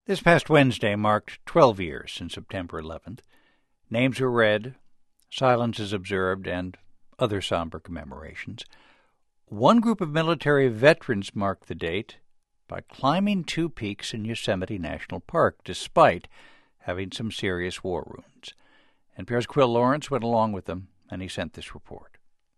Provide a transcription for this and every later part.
This past Wednesday marked 12 years since September 11th. Names were read, silences observed, and other somber commemorations. One group of military veterans marked the date by climbing two peaks in Yosemite National Park, despite having some serious war wounds. NPR's Quill Lawrence went along with them, and he sent this report.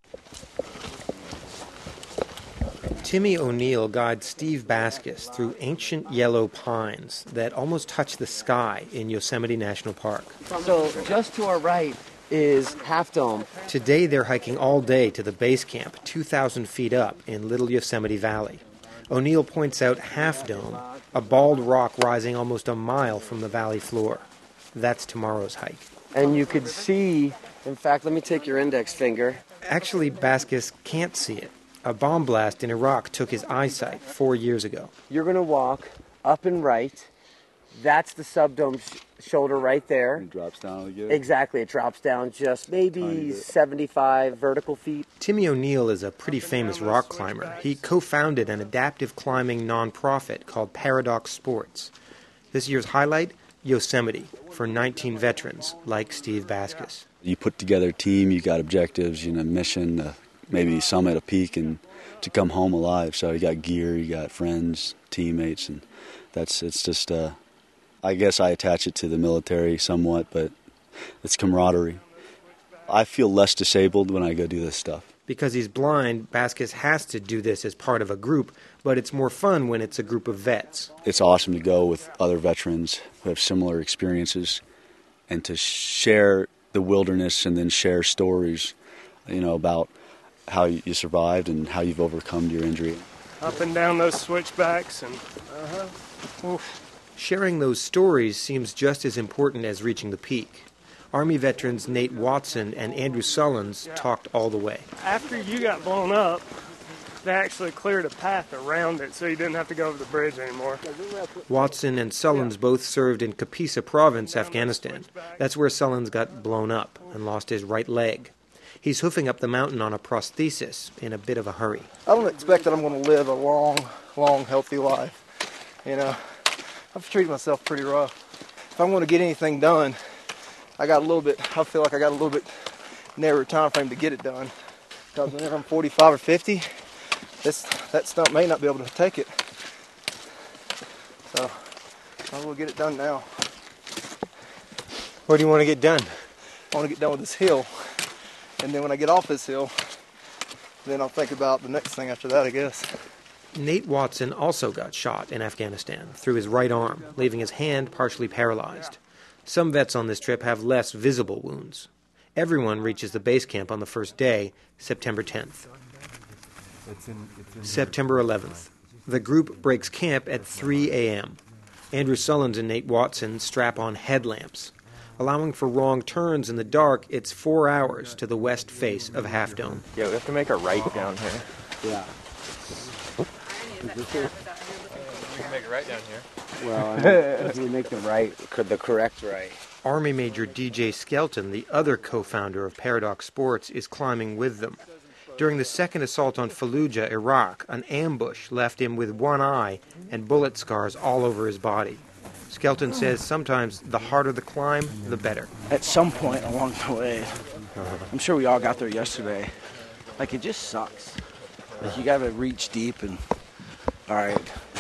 Timmy O'Neill guides Steve Baskus through ancient yellow pines that almost touch the sky in Yosemite National Park. So just to our right is Half Dome. Today they're hiking all day to the base camp, 2,000 feet up in Little Yosemite Valley. O'Neill points out Half Dome, a bald rock rising almost a mile from the valley floor. That's tomorrow's hike. And you could see, in fact, let me take your index finger. Actually, Baskus can't see it. A bomb blast in Iraq took his eyesight 4 years ago. You're going to walk up and right. That's the subdome shoulder right there. It drops down again? Exactly. It drops down just maybe 75 vertical feet. Timmy O'Neill is a pretty famous rock climber. He co-founded an adaptive climbing nonprofit called Paradox Sports. This year's highlight, Yosemite, for 19 veterans like Steve Baskus. You put together a team, you got objectives, mission, maybe summit a peak and to come home alive. So you got gear, you got friends, teammates, and it's just, I guess I attach it to the military somewhat, but it's camaraderie. I feel less disabled when I go do this stuff. Because he's blind, Baskus has to do this as part of a group, but it's more fun when it's a group of vets. It's awesome to go with other veterans who have similar experiences and to share the wilderness and then share stories, about how you survived and how you've overcome your injury. Up and down those switchbacks and Sharing those stories seems just as important as reaching the peak. Army veterans Nate Watson and Andrew Sullins talked all the way. After you got blown up, they actually cleared a path around it so you didn't have to go over the bridge anymore. Watson and Sullins both served in Kapisa Province, Afghanistan. That's where Sullins got blown up and lost his right leg. He's hoofing up the mountain on a prosthesis in a bit of a hurry. I don't expect that I'm going to live a long, healthy life. I've treated myself pretty rough. If I'm going to get anything done, I feel like I got a little bit narrower time frame to get it done. Because whenever I'm 45 or 50, that stump may not be able to take it. So I will get it done now. What do you want to get done? I want to get done with this hill. And then when I get off this hill, then I'll think about the next thing after that, I guess. Nate Watson also got shot in Afghanistan through his right arm, leaving his hand partially paralyzed. Some vets on this trip have less visible wounds. Everyone reaches the base camp on the first day, September 10th. September 11th. The group breaks camp at 3 a.m. Andrew Sullins and Nate Watson strap on headlamps. Allowing for wrong turns in the dark, it's 4 hours to the west face of Half Dome. Yeah, we have to make a right down here. Yeah. We can make a right down here. Well, if we make the correct right. Army Major DJ Skelton, the other co-founder of Paradox Sports, is climbing with them. During the second assault on Fallujah, Iraq, an ambush left him with one eye and bullet scars all over his body. Skelton says sometimes the harder the climb, the better. At some point along the way, I'm sure we all got there yesterday, it just sucks. You gotta reach deep and, all right,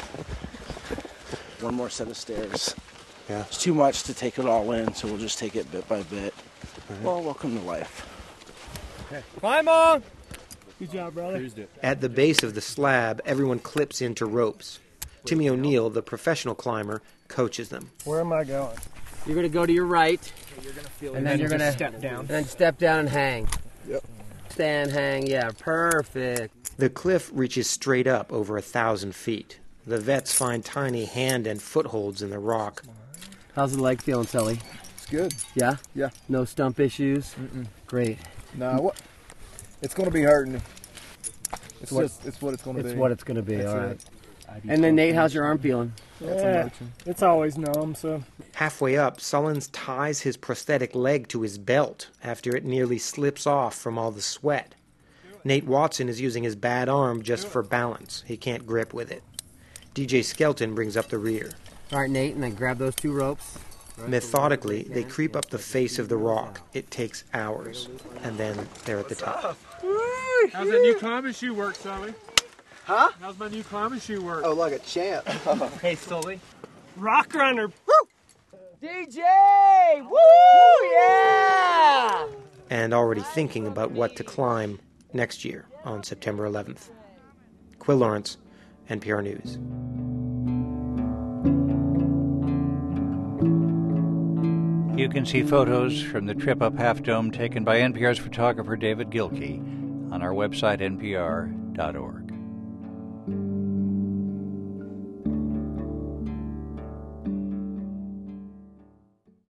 one more set of stairs. Yeah. It's too much to take it all in, so we'll just take it bit by bit. Well, welcome to life. Okay. Climb on! Good job, brother. At the base of the slab, everyone clips into ropes. Timmy O'Neill, the professional climber, coaches them. Where am I going? You're going to go to your right, and then you're going to step down. And then step down and hang. Yep. Stand, hang, yeah, perfect. The cliff reaches straight up over 1,000 feet. The vets find tiny hand and footholds in the rock. How's the leg feeling, Sully? It's good. Yeah? Yeah. No stump issues? Great. No, it's going to be hurting. It's what it's going to be. It's what it's going to be, That's all right. it. And then, Nate, how's your arm feeling? Yeah, it's always numb, so. Halfway up, Sullins ties his prosthetic leg to his belt after it nearly slips off from all the sweat. Nate Watson is using his bad arm just for balance. He can't grip with it. DJ Skelton brings up the rear. All right, Nate, and then grab those 2 ropes. Methodically, they creep up the face of the rock. It takes hours, and then they're at the top. How's that new climbing shoe work, Sully? Huh? How's my new climbing shoe work? Oh, like a champ. Hey, Sully. Rock runner. DJ! Woo! Yeah! And already thinking about what to climb next year on September 11th. Quill Lawrence, NPR News. You can see photos from the trip up Half Dome taken by NPR's photographer David Gilkey on our website, npr.org.